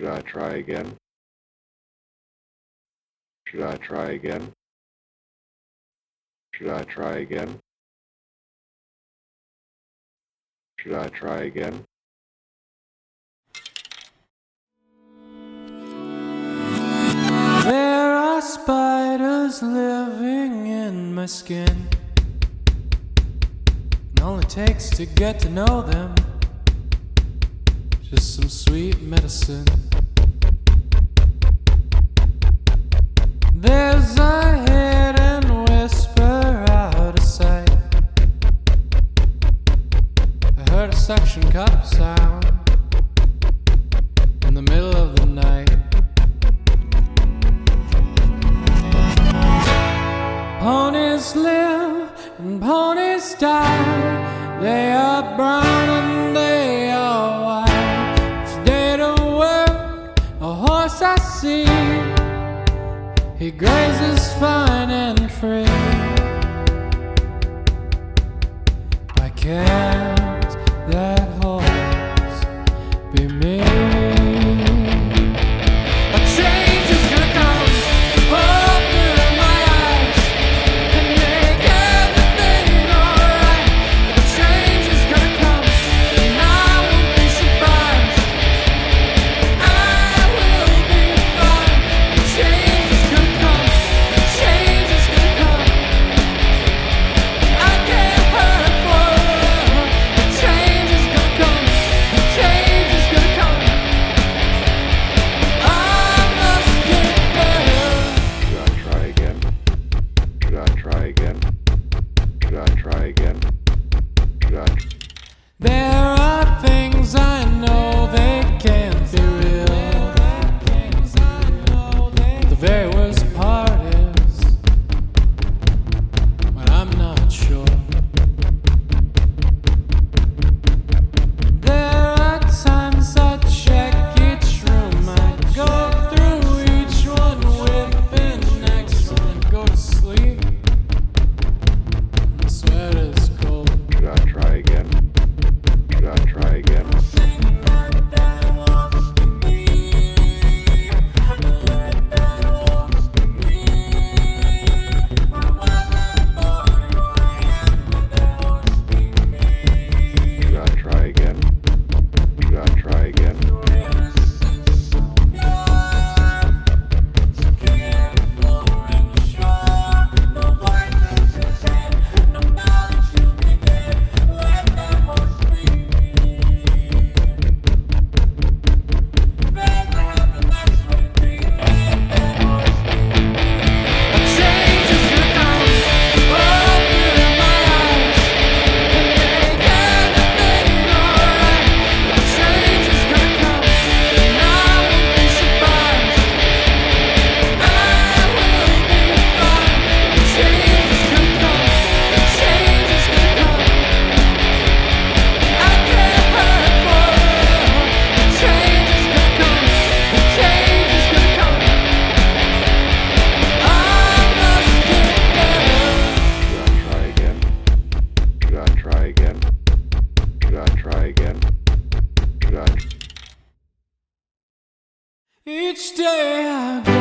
I try again? Should I try again? Should I try again? Should I try again? There are spiders living in my skin. It only takes to get to know them just some sweet medicine. There's a hidden whisper out of sight. I heard a suction cup sound in the middle of the night. Ponies live and ponies die. They are brown and they are white. It's day to work, a horse I see. He grazes fine and free. Why can't that horse be me? A change is gonna come. Open my eyes and make everything alright. A change is gonna come and I won't be surprised. I will be fine. A change is gonna come. A change is gonna come. I can't hurt forever. A change is gonna come. A change is gonna come. I must get better. Should I try again? Should I try again? Should I try again? Should I? There are things I know they can't be real. The very worst part is when I'm not sure. There are times I check each room, I go through each one with an excellent go to sleep. The sweat is cold. Should I try again? Should I try again? Should I try again? Should I try again? A change is gonna come. Open my eyes and make everything alright. A change is gonna come and I won't be surprised. I will be fine. A change is gonna come. A change is gonna come. I can't hurt forever. A change is gonna come. A change is gonna come. I must get better. Should I try again? Should I try again? Should I try again? Should I? Each day I go